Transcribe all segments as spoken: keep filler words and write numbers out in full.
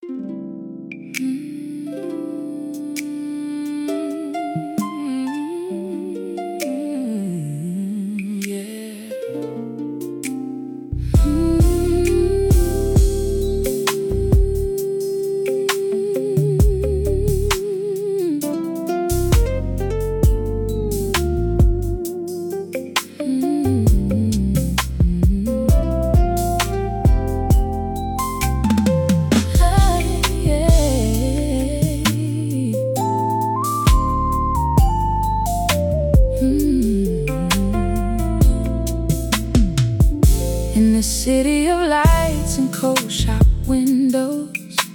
In the city of lights and cold shop windows,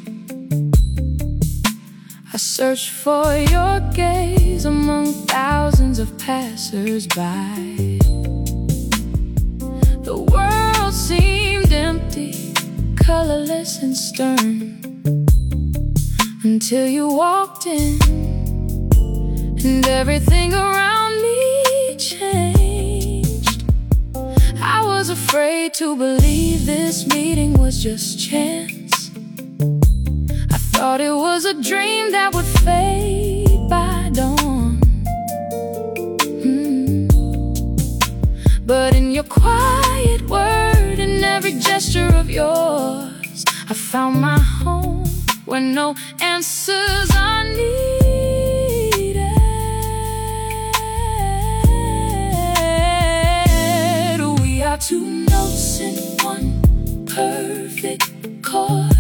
I searched for your gaze among thousands of passers-by. The world seemed empty, colorless and stern, until you walked in, and everything around me changed. I was afraid to believe this meeting was just chance. I thought it was a dream that would fade by dawn. mm. But in your quiet word and every gesture of yours, I found my home where no answers are needed. We are two notes in one perfect chord.